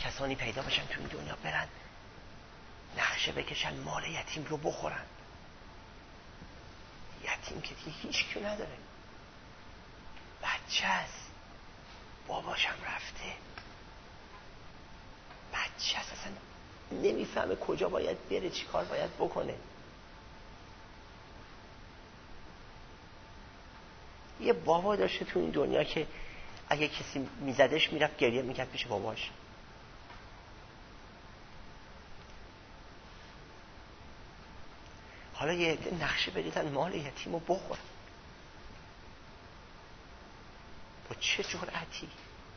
کسانی پیدا بشن تو این دنیا برن نقشه بکشن مال یتیم رو بخورن. یتیم که دیگه هیچ کی نداره، بچه است، باباشم رفته، بچه است، اصلا نمیفهمه کجا باید بره، چی کار باید بکنه. یه بابا داشته تو این دنیا که اگه کسی میزدش میرفت گریه میکرد پیش باباش. حالا یه عده نقشه بریزن مال یتیم رو بخورن. با چه جرأتی؟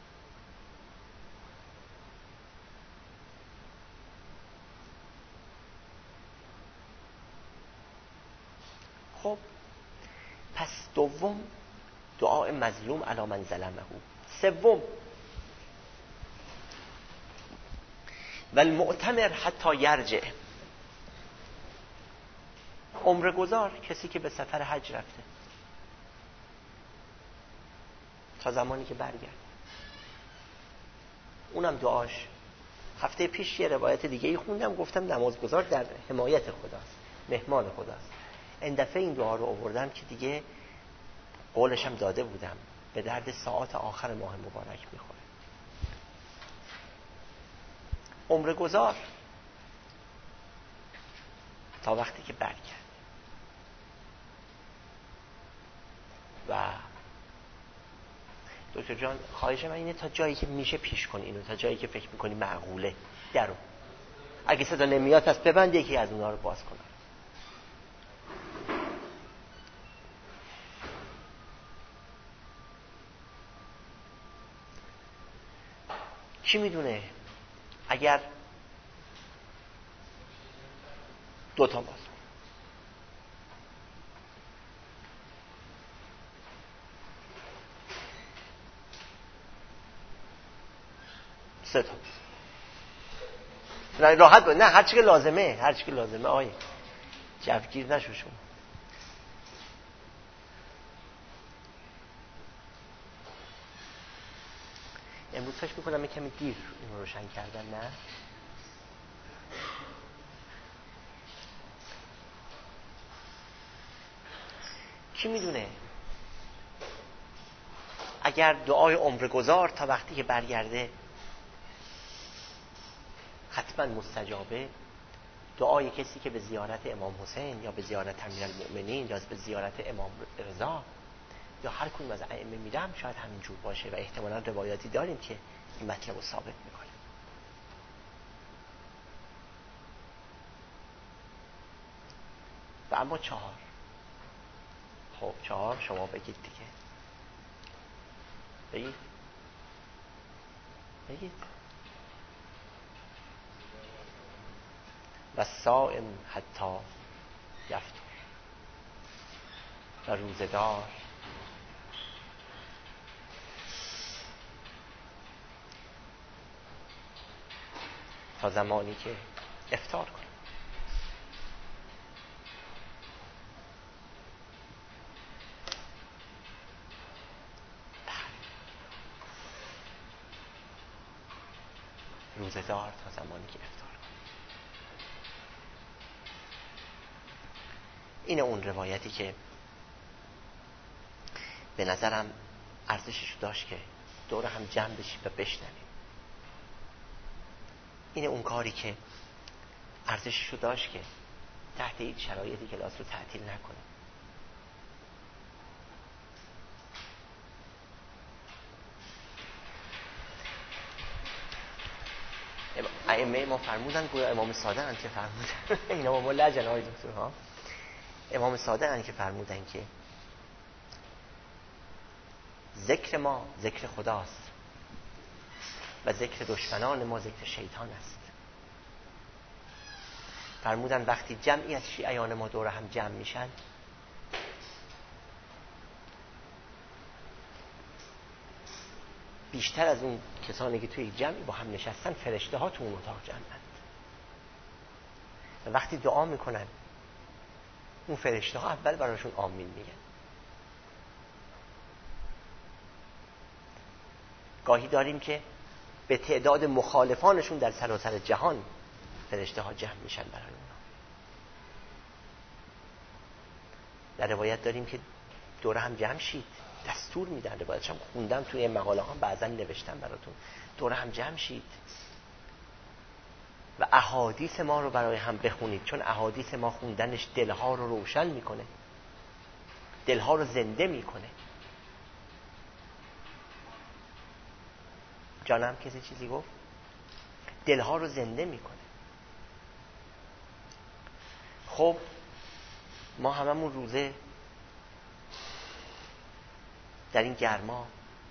خب پس دوم دعای مظلوم علی من ظلمه. سوم والمؤتمر حتی یرجع، عمره گذار، کسی که به سفر حج رفته تا زمانی که برگرد. اونم دعاش هفته پیش یه روایت دیگه ای خوندم، گفتم نمازگزار در حمایت خداست، مهمان خداست. این دفعه این دعا رو آوردم که دیگه قولشم داده بودم، به درد ساعات آخر ماه مبارک میخوره. عمره گذار تا وقتی که برگرد و دکتر جان خواهش من اینه تا جایی که میشه پیش کن اینو، تا جایی که فکر میکنی معقوله درو، اگه صدا نمیاد پس ببند یکی از اونها رو باز کن. کی میدونه اگر دوتا باز 3 تا راحت بود. نه هر چی که لازمه، هر چی که لازمه. آقای جوگیر نشو شما. امروز فکر میکنم کمی دیر اینو روشن کردن. نه کی میدونه اگر دعای عمر گذار تا وقتی که برگرده حتما مستجابه، دعای کسی که به زیارت امام حسین یا به زیارت امیرالمؤمنین یا به زیارت امام رضا یا هر کدوم از ائمه میرم شاید همین جور باشه و احتمالاً روایاتی داریم که این مطلب رو ثابت میکنه. و اما 4. خب 4 شما بگید دیگه، بگید. و صائم حتی یفطر، و روزدار تا زمانی که افطار کنه. روزدار تا زمانی که افطار کنه. اینه اون روایتی که به نظرم ارزشش داشت که دور هم جمع بشیم و بشنویم. اینه اون کاری که ارزشش داشت که تحت این شرایطی کلاس رو تعطیل نکنه. ائمه ما فرمودن، گویا امام صادق ان که فرمودن اینا ما لجن های دکتر ها، امام صادق ان که فرمودن که ذکر ما ذکر خداست و ذکر دشمنان ما ذکر شیطان است. فرمودن وقتی جمعی از شیعیان ما دور هم جمع میشن بیشتر از اون کسانی که توی جمعی با هم نشستن فرشته ها تو اون اتاق جمعند و وقتی دعا میکنن اون فرشته ها اول براشون آمین میگن. گاهی داریم که به تعداد مخالفانشون در سراسر جهان فرشته ها جمع میشن برای اونا. در روایت داریم که دور هم جمع شید، دستور میدن. روایتش هم خوندم توی مقاله ها، بعضا نوشتم براتون. دور هم جمع شید و احادیث ما رو برای هم بخونید، چون احادیث ما خوندنش دلها رو روشن میکنه، دلها رو زنده میکنه. جانم کسی چیزی گفت؟ دلها رو زنده میکنه. خب ما هممون روزه در این گرما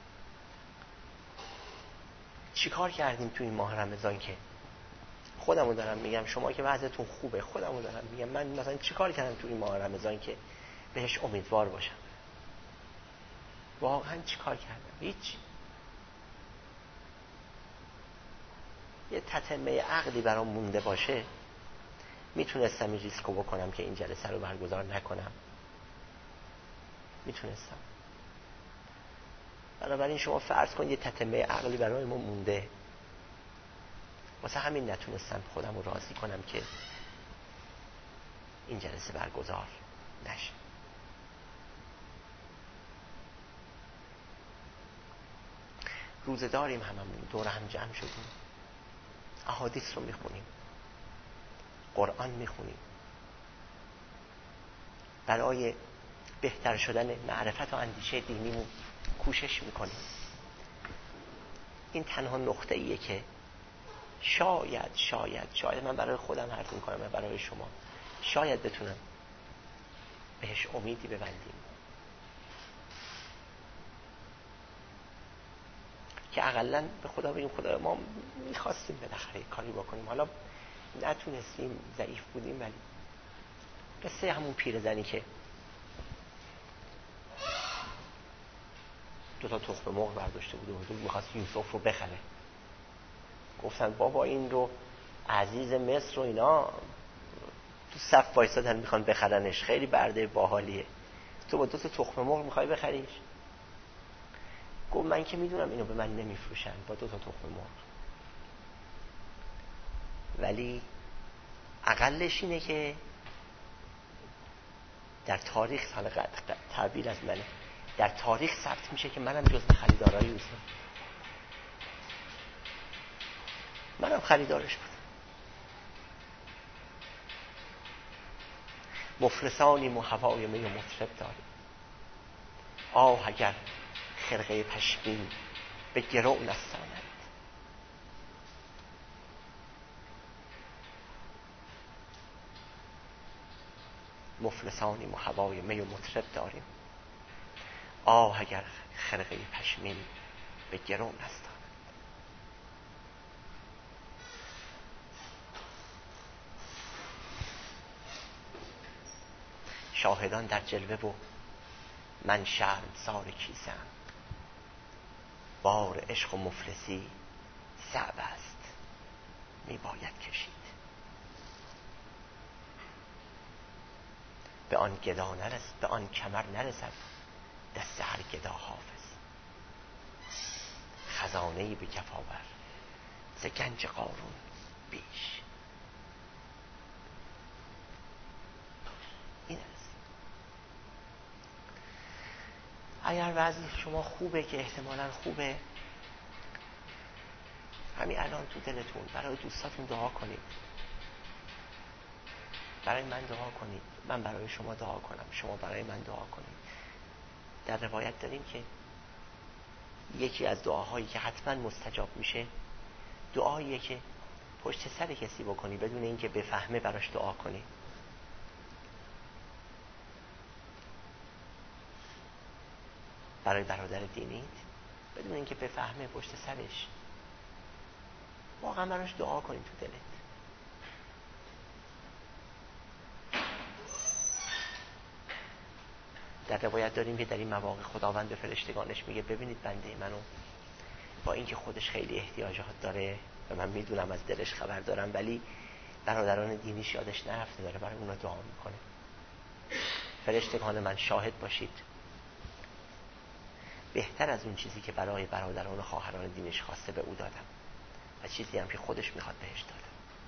چی کار کردیم توی این ماه رمضان؟ که خودمو دارم میگم، شما که وضعتون خوبه، خودمو دارم میگم، من مثلا چی کار کردم توی این ماه رمضان که بهش امیدوار باشم؟ واقعا چی کار کردم؟ هیچ. یه تتمه عقلی برام مونده باشه میتونستم این ریسکو بکنم که این جلسه رو برگزار نکنم، میتونستم. بنابراین شما فرض کن یه تتمه عقلی برای ما مونده، واسه همین نتونستم خودم رو راضی کنم که این جلسه برگزار نشه. روزه داریم، هممون دور هم جمع شدیم، احادیث رو میخونیم، قرآن میخونیم، برای بهتر شدن معرفت و اندیشه دینیمون کوشش میکنیم. این تنها نقطه ایه که شاید من برای خودم حرف میکنم و برای شما شاید بتونم بهش امیدی ببندیم که اقلن به خدا بگیم خدا ما میخواستیم بالاخره کاری بکنیم، حالا نتونستیم، ضعیف بودیم. ولی قصه همون پیرزنی که 2 تخم مرغ برداشته بود و حضور میخواست یوسف رو بخره. گفتن بابا این رو عزیز مصر و اینا تو صف وایسادن میخوان بخرنش، خیلی برده باحالیه، تو با 2 تخم مرغ میخوای بخریش؟ گفت من که میدونم اینو به من نمیفروشن با 2 تخم مرغ، ولی اقلش اینه که در تاریخ، سال تعبیر از منه، در تاریخ ثبت میشه که منم جزو خریدارای یوسف، منم خریدارش بودم. مفلسانی هوای می و مطرب داریم، آه اگر خرقه پشمین به گرو نستاند. مفلسانی هوای می و مطرب داریم، آه اگر خرقه پشمین به گرو نستاند. شاهدان در جلوه و من شرمسار کیسم، بار عشق و مفلسی صعب است می باید کشید. به آن گدا نرسد، به آن کمر نرسد دست هر گدا حافظ. خزانه‌ای به کف آور ز گنج قارون بیش. این است. اگر وضع شما خوبه، که احتمالاً خوبه، همین الان تو دلتون برای دوستاتون دعا کنید، برای من دعا کنید، من برای شما دعا کنم، شما برای من دعا کنید. در روایت داریم که یکی از دعاهایی که حتما مستجاب میشه دعاییه که پشت سر کسی بکنی بدون اینکه بفهمه براش دعا کنی. برای برادر دینیت بدون اینکه بفهمه پشت سرش واقعا براش دعا کنی تو دلت. در روایت داریم که در این مواقع خداوند به فرشتگانش میگه ببینید بنده منو با اینکه خودش خیلی احتیاجات داره و من میدونم از دلش خبر دارم، ولی برادران دینیش یادش نرفته، داره برای اونا دعا میکنه. فرشتگان من شاهد باشید بهتر از اون چیزی که برای برادران و خواهران دینش خواسته به او دادم. و چیزی هم که خودش میخواد بهش داده.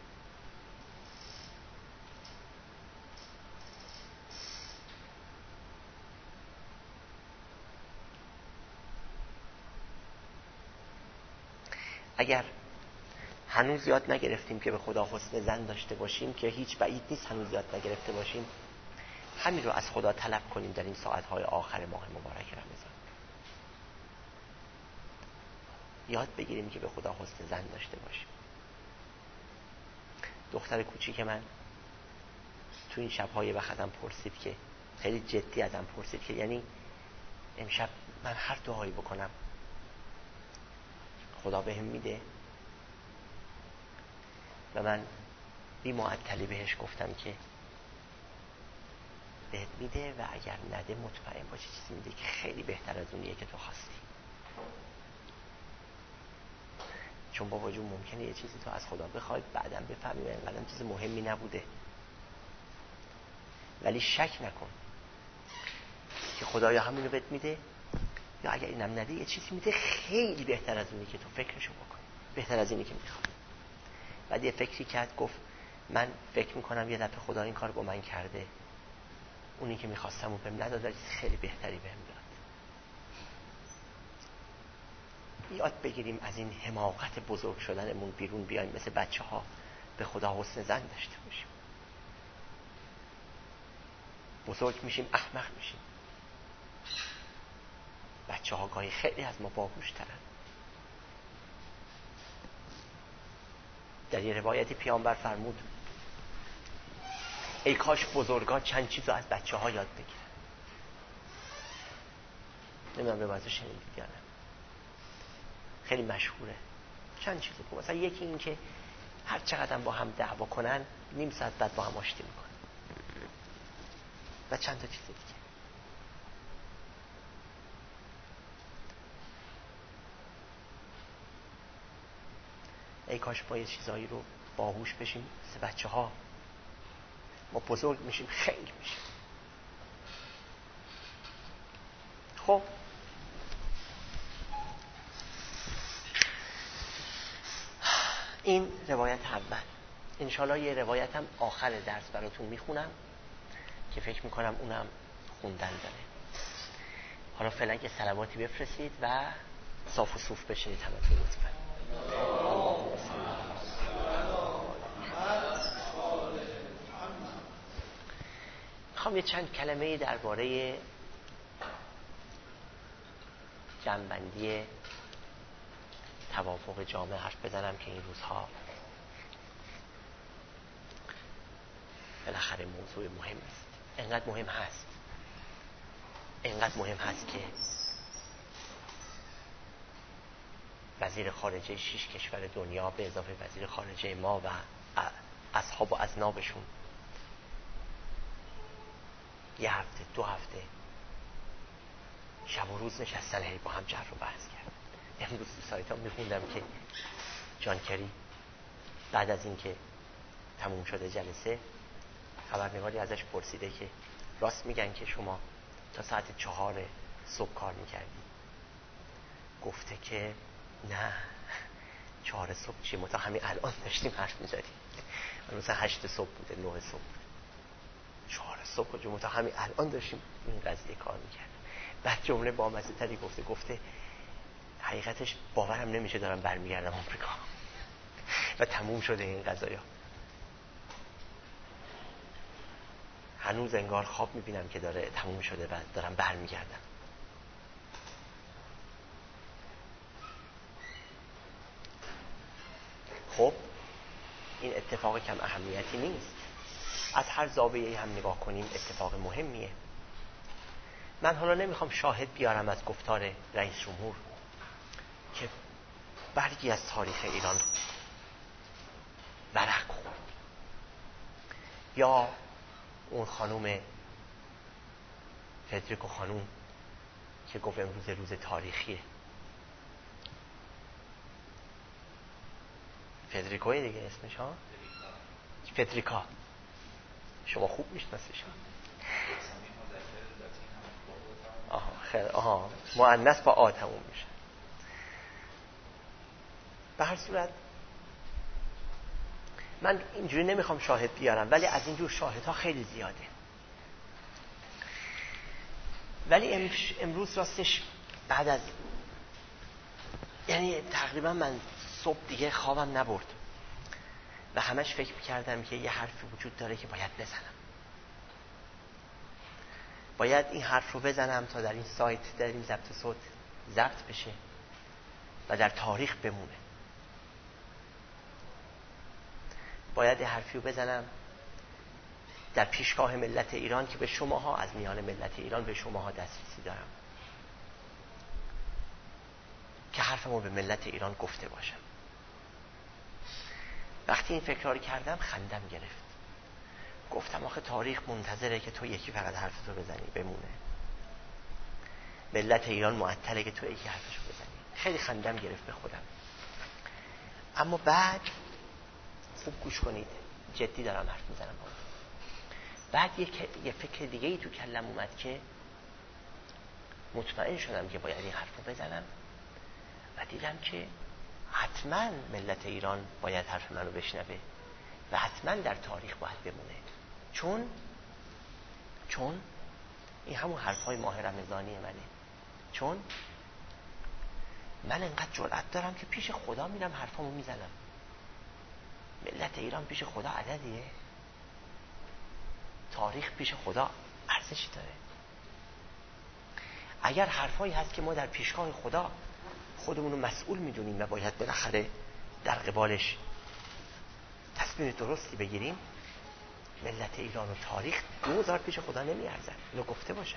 اگر هنوز یاد نگرفتیم که به خدا حسن ظن داشته باشیم، که هیچ بعید نیست هنوز یاد نگرفته باشیم، همین رو از خدا طلب کنیم در این ساعتهای آخر ماه مبارک رمضان. یاد بگیریم که به خدا حسن ظن داشته باشیم. دختر کوچیک من تو این شب‌های وقتم پرسید که خیلی جدی ازم پرسید که یعنی امشب من هر دعایی بکنم خدا بهم میده؟ و من بی معطلی بهش گفتم که بهت میده و اگر نده مطمئن باشی چیزی میده که خیلی بهتر از اونیه که تو خواستی. چون بابا جون ممکنه یه چیزی تو از خدا بخوای بعدم بفهمی اینقدر چیز مهمی نبوده، ولی شک نکن که خدا یا همینو بهت میده یا اگر اینم نده یه چیزی میده خیلی بهتر از اونی که تو فکرشو بکنی، بهتر از اینی که میخوای. بعد یه فکری کرد، گفت من فکر میکنم یه دفعه خدا این کار با من کرده، اونی که میخواستم و بهم نداد ولی خیلی بهتری بهم داد. یاد بگیریم از این حماقت بزرگ شدنمون بیرون بیایم، مثل بچه ها به خدا حسن ظن داشته باشیم. بزرگ میشیم احمق میشیم. بچه ها گاهی خیلی از ما باهوش ترن. در یه روایتی پیامبر فرمود ای کاش بزرگا چند چیزو از بچه ها یاد بگیرن. نمیدونم روایتو شنیدید یا نه، خیلی مشهوره. چند چیزو که مثلا یکی این که هر چقدر با هم دعوا کنن نیم ساعت بعد با هم آشتی میکنن، و چند تا چیز دیگه. ای کاش ما یه چیزایی رو باهوش بشیم مثل بچه ها. ما بزرگ میشیم خنگ میشیم. خب این روایت اول. انشالله یه روایت هم آخر درس براتون میخونم که فکر میکنم اونم خوندن داره. حالا فعلا یه صلواتی بفرستید و صاف و صوف بشینید همتون لطفاً. میخوام یه چند کلمه درباره جمع‌بندی توافق جامعه حرف بزنم که این روزها بالاخره موضوع مهم است. اینقدر مهم هست که وزیر خارجه 6 کشور دنیا به اضافه وزیر خارجه ما و اصحاب و اذنابشون یه هفته 2 هفته شب و روز نشستن هی با هم جر و بحث کرد. امروز تو سایت ها میخوندم که جان کری بعد از اینکه تموم شده جلسه خبرنگاری ازش پرسیده که راست میگن که شما تا ساعت 4 صبح کار میکردی؟ گفته که نه 4 صبح چیه، ما تا همین الان داشتیم حرف میزدیم. مثلا 8 صبح بوده 9 صبح بوده. 4 صبح کجا، ما تا همین الان داشتیم این قضیه کار میکردیم. بعد جمله بامزه تری گفته حقیقتش باورم نمیشه دارم برمیگردم آمریکا و تموم شده این قضایا. هنوز انگار خواب میبینم که داره تموم شده و دارم برمیگردم. خب این اتفاق کم اهمیتی نیست. از هر زاویه‌ای هم نگاه کنیم اتفاق مهمیه. من حالا نمیخوام شاهد بیارم از گفتار رئیس جمهور که برگی از تاریخ ایران ورق خورد، یا اون خانوم فدریکو خانوم که گفت امروز روز تاریخیه. فدریکوی دیگه اسمش ها؟ فدریکا. شما خوب میشناسیش ها؟ خیلی مؤنث با آ تموم میشه. به هر صورت من اینجوری نمیخوام شاهد بیارم، ولی از اینجور شاهدها خیلی زیاده. ولی امروز راستش بعد از یعنی تقریبا من صبح دیگه خوابم نبرد و همش فکر میکردم که یه حرفی وجود داره که باید بزنم. باید این حرف رو بزنم تا در این سایت، در این ضبط صوت ضبط بشه و در تاریخ بمونه. باید یه حرفی رو بزنم در پیشگاه ملت ایران که به شماها، از میان ملت ایران به شماها دسترسی دارم، که حرفمو به ملت ایران گفته باشم. وقتی این فکرها رو کردم خندم گرفت. گفتم آخه تاریخ منتظره که تو یکی فقط حرفتو بزنی بمونه. ملت ایران معطله که تو یکی حرفشو بزنی. خیلی خندم گرفت به خودم. اما بعد خوب گوش کنید، جدی دارم حرف میزنم. بعد یه فکر دیگه ای تو کلم اومد که مطمئن شدم که باید این حرف رو بزنم و دیدم که حتما ملت ایران باید حرف من رو بشنوه و حتما در تاریخ باید بمونه، چون این همون حرفهای ماه رمضانی منه. چون من انقدر جرأت دارم که پیش خدا میرم حرفامو میزنم. ملت ایران پیش خدا عددیه؟ تاریخ پیش خدا ارزشی داره؟ اگر حرفایی هست که ما در پیشگاه خدا خودمون رو مسئول میدونیم و باید بالاخره در قبالش تصمیم درستی بگیریم، ملت ایران و تاریخ 2000 پیش خدا نمیارزن. اینو گفته باشم.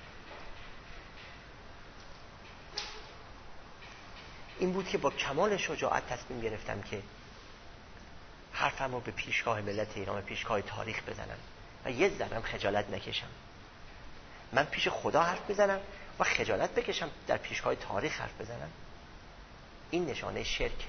این بود که با کمال شجاعت تصمیم گرفتم که حرفم رو به پیشگاه ملت ایران و پیشگاه تاریخ بزنم و یه ذرم خجالت نکشم. من پیش خدا حرف بزنم و خجالت بکشم در پیشگاه تاریخ حرف بزنم. این نشانه شرک.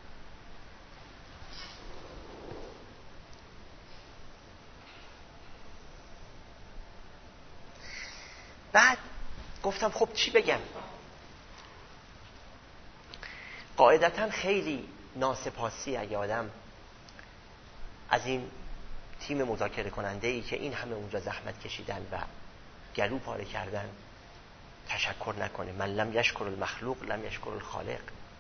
بعد گفتم خب چی بگم؟ قاعدتاً خیلی ناسپاسی اگه آدم از این تیم مذاکره کننده ای که این همه اونجا زحمت کشیدن و گلو پاره کردن تشکر نکنه. من لم یشکر المخلوق لم یشکر الخالق.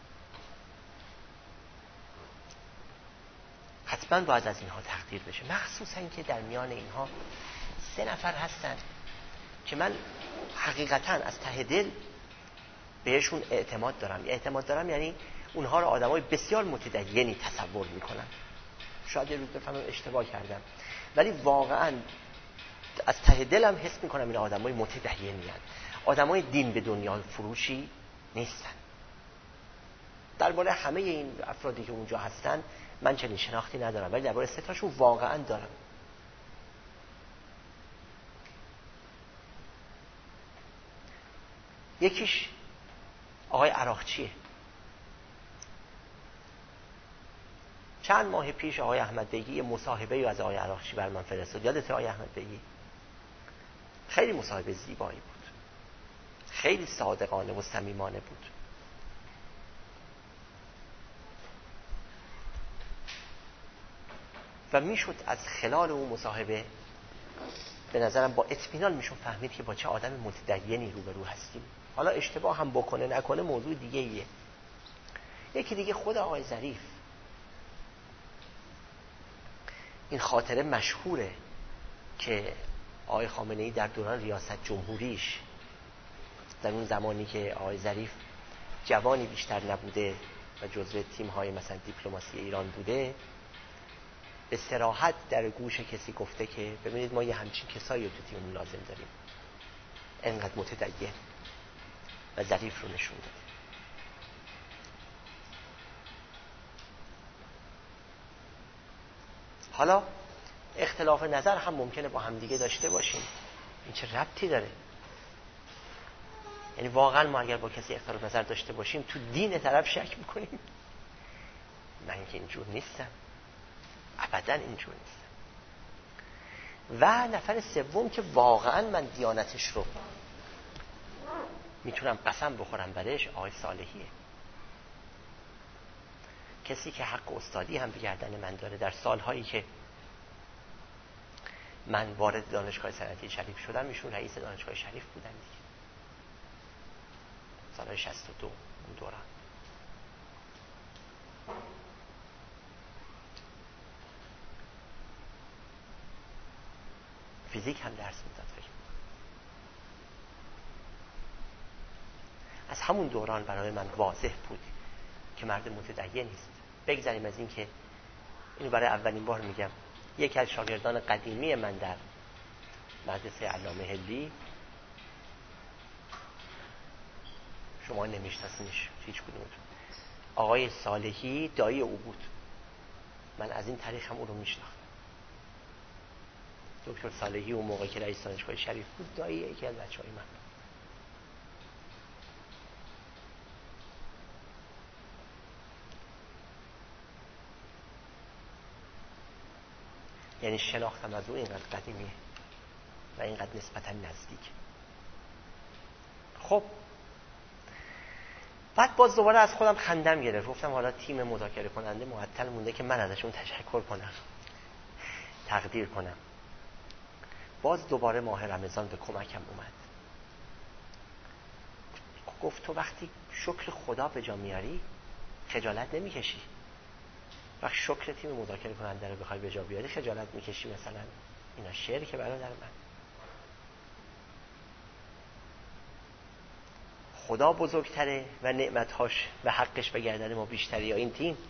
حتما باید از اینها تقدیر بشه، مخصوصا که در میان اینها 3 نفر هستن که من حقیقتا از ته دل بهشون اعتماد دارم. اعتماد دارم یعنی اونها رو آدمای بسیار متدینی تصور میکنم. شاید یه روز بفهمم اشتباه کردم، ولی واقعا از ته دلم حس میکنم این آدمای متدینی هستند. آدمای دین به دنیا فروشی نیستن. درباره همه این افرادی که اونجا هستن من چنین شناختی ندارم، ولی درباره 3 تاشون واقعا دارم. یکیش آقای عراقچیه. چند ماه پیش آقای احمد بیگی یه مصاحبه‌ای از آقای عراقچی بر من فرستاد. یادته آقای احمد بیگی؟ خیلی مصاحبه زیبایی بود، خیلی صادقانه و صمیمانه بود. و میشد از خلال اون مصاحبه به نظرم با اطمینان میشد فهمید که با چه آدم متدینی روبرو هستیم. حالا اشتباه هم بکنه نکنه موضوع دیگه ایه. یکی دیگه خود آقای ظریف. این خاطره مشهوره که آقای خامنه‌ای در دوران ریاست جمهوریش، در اون زمانی که آقای ظریف جوانی بیشتر نبوده و جزو تیم‌های مثلا دیپلماسی ایران بوده، به صراحت در گوش کسی گفته که ببینید ما یه همچین کسایی رو تو تیممون لازم داریم، انقدر متدین، و ظریف رو نشون داد. حالا اختلاف نظر هم ممکنه با هم دیگه داشته باشیم، این چه ربطی داره؟ یعنی واقعا ما اگر با کسی اختلاف نظر داشته باشیم تو دین طرف شک میکنیم؟ من که اینجور نیستم، ابدا اینجور نیستم. و نفر سوم که واقعا من دیانتش رو میتونم قسم بخورم برش، آقای صالحیه کسی که حق استادی هم به گردن من داره در سالهایی که من وارد دانشگاه صنعتی شریف شدم، ایشون رئیس دانشگاه شریف بودن دیگه، سال 62 اون دوران. فیزیک هم درس میداد. فکر از همون دوران برای من واضح بود که مرد متدین نیست. بگذاریم از این که اینو برای اولین بار میگم، یکی از شاگردان قدیمی من در مدرسه علامه حلی، شما نمیشناسینش هیچ کدومتون، آقای صالحی دایی او بود. من از این طریق هم او رو میشناختم. دکتر صالحی اون موقع که رئیس دانشگاه شریف بود دایی یکی از بچهای من. یعنی شناختم از او اینقدر قدیمیه و اینقدر نسبتا نزدیک. خب بعد باز دوباره از خودم خندم گرفت. گفتم حالا تیم مذاکره کننده معطل مونده که من ازشون تشکر کنم، تقدیر کنم. باز دوباره ماه رمضان به کمکم اومد. گفت تو وقتی شکر خدا به جا میاری خجالت نمیکشی، وقتی شکر تیم مذاکره کننده رو بخوای به جا بیاری خجالت میکشی. مثلا اینا شعری که برادر من، خدا بزرگتره و نعمتهاش و حقش به گردن ما بیشتره یا این تیم؟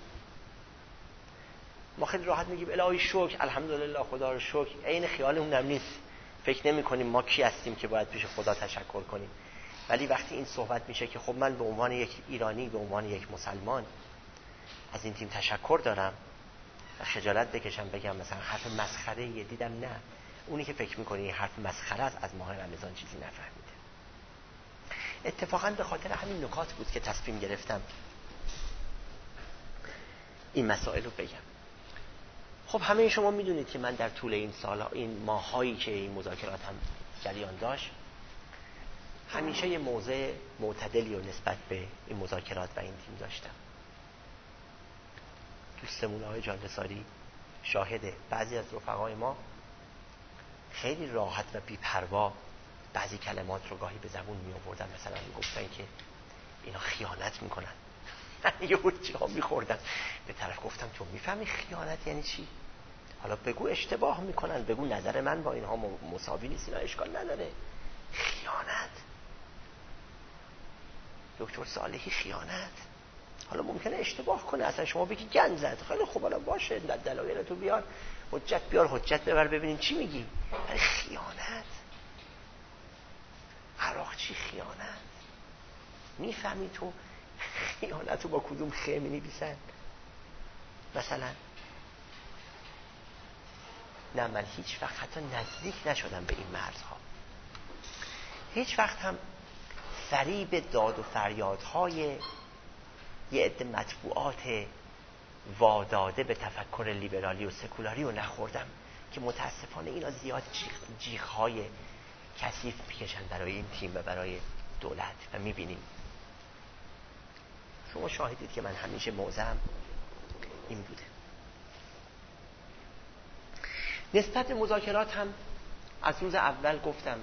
ما خیلی راحت میگیم الهی شکر، الحمدلله، خدا رو شکر. عین خیالمون هم نیست، فکر نمی کنیم ما کی هستیم که باید پیش خدا تشکر کنیم. ولی وقتی این صحبت میشه که خب من به عنوان یک ایرانی، به عنوان یک مسلمان از این تیم تشکر دارم و خجالت بکشم بگم مثلا حرف مسخره یه دیدم، نه، اونی که فکر میکنه این حرف مسخره است از ماه رمضان چیزی نفهمیده. اتفاقا به خاطر همین نکات بود که تصمیم گرفتم این مسائل رو بگم. خب همه شما میدونید که من در طول این سالها، این ماهایی که این مذاکرات هم جریان داشت، همیشه یه موضع معتدلی و نسبت به این مذاکرات و این تیم داشتم. دوستمون آقای جانرساری شاهده، بعضی از رفقای ما خیلی راحت و بی‌پروا بعضی کلمات رو گاهی به زبون می آوردن. مثلا می گفتن که اینا خیانت میکنن. یه جا میخوردن به طرف. گفتم تو میفهمی خیانت یعنی چی؟ حالا بگو اشتباه میکنن، بگو نظر من با اینها مساوی نیست، اینا اشکال نداره. خیانت، دکتر صالحی خیانت، حالا ممکنه اشتباه کنه، اصلا شما بگی گند زد، خیلی خوب، حالا باشه، دلایل تو بیار، حجت بیار، حجت ببر ببینیم چی میگی. ولی خیانت، عراق چی خیانت؟ میفهمی تو خیانت رو با کدوم خ می‌نویسن؟ مثلا نه، من هیچ وقت حتی نزدیک نشدم به این مرزها. هیچ وقت هم فریب داد و فریادهای یه عده مطبوعات واداده به تفکر لیبرالی و سکولاری رو نخوردم که متاسفانه اینا زیاد جیغ‌های کثیف میکشن برای این تیم و برای دولت و میبینیم. شما شاهدید که من همیشه موضعم این بوده. نسبت به مذاکرات هم از روز اول گفتم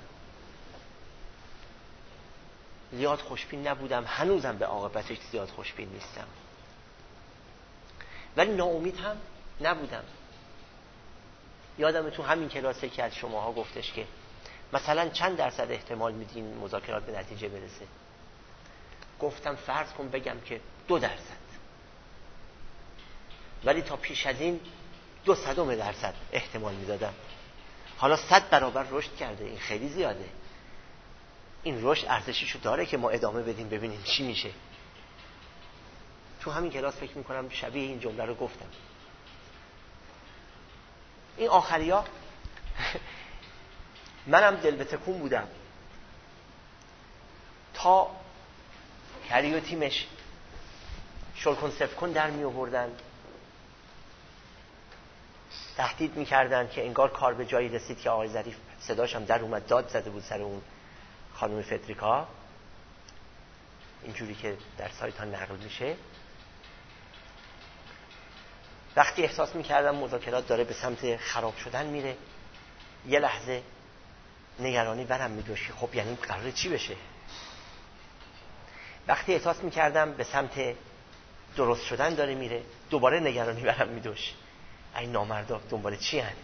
زیاد خوشبین نبودم، هنوزم به عاقبتش زیاد خوشبین نیستم، ولی ناامید هم نبودم. یادم تو همین کلاسه که از شماها گفتش که مثلا چند درصد احتمال میدین مذاکرات به نتیجه برسه؟ گفتم فرض کن بگم که 2%، ولی تا پیش از این 0.02% احتمال میدادم. حالا 100 برابر رشد کرده، این خیلی زیاده. این رشد ارزشیشو داره که ما ادامه بدیم ببینیم چی میشه. تو همین کلاس فکر میکنم شبیه این جمله رو گفتم. این آخریا منم دل به تکون بودم تا کری و تیمش شلکن سفکن در می آوردن، تهدید میکردن که انگار کار به جایی رسید که آقای ظریف صداشم در اومد، داد زده بود سر اون خانم فدریکا، اینجوری که در سایت ها نقل میشه. وقتی احساس میکردم مذاکرات داره به سمت خراب شدن میره، یه لحظه نگرانی برم میدوشی، خب یعنی قراره چی بشه؟ وقتی احساس میکردم به سمت درست شدن داره میره، دوباره نگرانی برم میدوش، این نامردا دنبال چی هن؟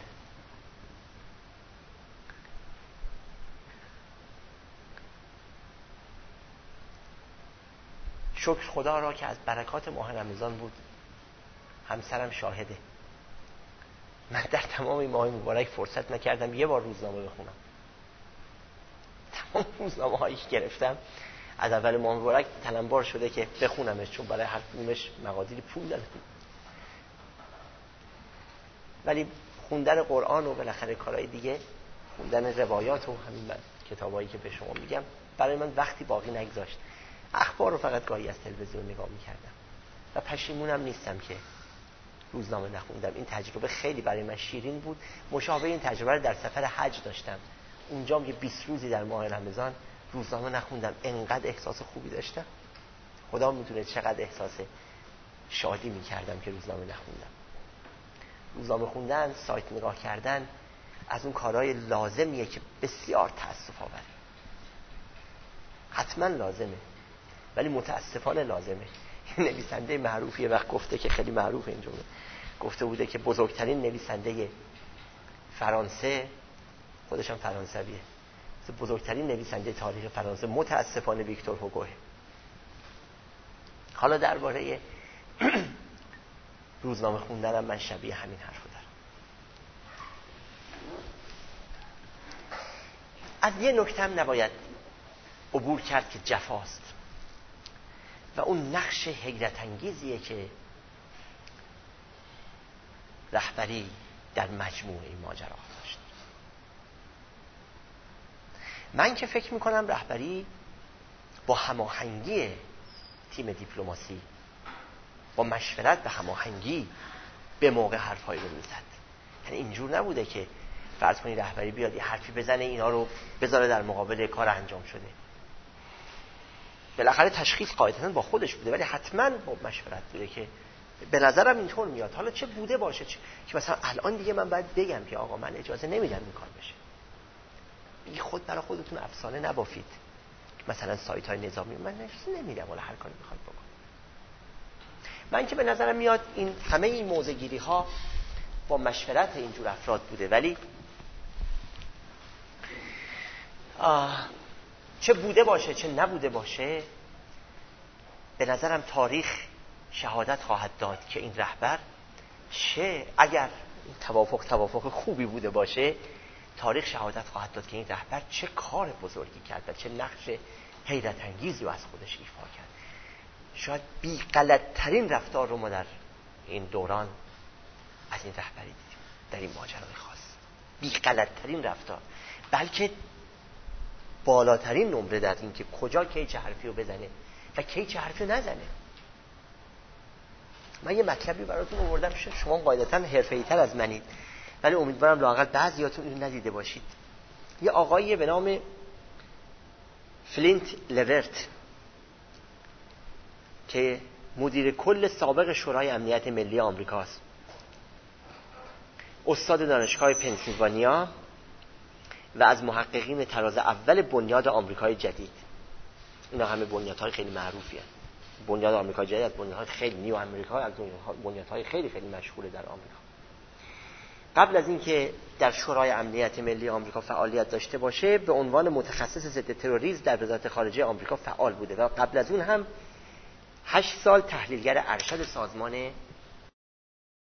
شکر خدا را که از برکات ماه رمضان بود، همسرم شاهده، من در تمام این ماه مبارک فرصت نکردم یه بار روزنامه بخونم. تمام روزنامه هایی که گرفتم از اول ماه مبارک تلمبار شده که بخونمش، چون برای هر کدومش مقادیر پول داره. ولی خوندن قرآن و بالاخره کارهای دیگه، خوندن روایات و همین کتابایی که به شما میگم، برای من وقتی باقی نگذاشت. اخبار رو فقط گاهی از تلویزیون نگاه میکردم و پشیمونم نیستم که روزنامه نخوندم. این تجربه خیلی برای من شیرین بود. مشابه این تجربه رو در سفر حج داشتم. اونجا یه 20 روزی در ماه رمضان روزنامه نخوندم، انقدر احساس خوبی داشتم. خدا میدونه چقدر احساس شادی میکردم که روزنامه نخوندم. روزنامه خوندن، سایت نگاه کردن از اون کارهای لازمیه که بسیار تأسف آوره. حتما لازمه، ولی متاسفانه لازمه. نویسنده معروفی یه وقت گفته که خیلی معروف این جمله، گفته بوده که بزرگترین نویسنده فرانسه، خودش هم فرانسویه، بزرگترین نویسنده تاریخ فرانسه متاسفانه ویکتور هوگوه. حالا درباره روزنامه خوندنم من شبیه همین حرفو دارم. از یه نکته هم نباید عبور کرد که جفاست و اون نقش حیرت انگیزیه که رهبری در مجموع این ماجرا داشت. من که فکر میکنم رهبری با هماهنگی تیم دیپلماسی، با مشورت به هماهنگی به موقع حرفایی رو میزد. یعنی اینجور نبوده که فرض کنید رهبری بیاد یه حرفی بزنه اینا رو بذاره در مقابل کار انجام شده. بالاخره تشخیص قاعدتاً با خودش بوده، ولی حتما با مشورت بوده که به نظرم اینطور میاد. حالا چه بوده باشه که مثلا الان دیگه من باید بگم که آقا من اجازه نمیدم این کار بشه. بی خود برای خودتون افسانه نبافید. مثلا سایت های نظامی من نمیدم ولی هر کاری میخواد بکن. من که به نظرم میاد این همه این موضع‌گیری ها با مشورت اینجور افراد بوده، ولی چه بوده باشه چه نبوده باشه، به نظرم تاریخ شهادت خواهد داد که این رهبر، چه اگر توافق خوبی بوده باشه، تاریخ شهادت خواهد داد که این رهبر چه کار بزرگی کرد و چه نقش حیرت انگیزی رو از خودش ایفا کرد. شاید بی غلط‌ترین رفتار رو ما در این دوران از این رهبری دیدیم، در این ماجرای خاص. بی غلط‌ترین رفتار، بلکه بالاترین نمره در این که کجا کی چه حرفی رو بزنه و کی چه حرفی رو نزنه. من یه مطلبی براتون آوردم، شما قاعدتاً حرفه‌ای‌تر از منید، ولی امیدوارم لااقل بعضیاتون اینو ندیده باشید. یه آقایی به نام فلینت لورت که مدیر کل سابق شورای امنیت ملی آمریکاست، استاد دانشگاه پنسیلوانیا و از محققین طراز اول بنیاد آمریکای جدید. اینا همه بنیادهای خیلی معروفی هستند. بنیاد آمریکای جدید از بنیادهای خیلی نیو آمریکا، از بنیادهای خیلی خیلی مشهور در آمریکا. قبل از اینکه در شورای امنیت ملی آمریکا فعالیت داشته باشه، به عنوان متخصص ضد تروریسم در وزارت خارجه آمریکا فعال بوده و قبل از اون هم 8 سال تحلیلگر ارشد سازمان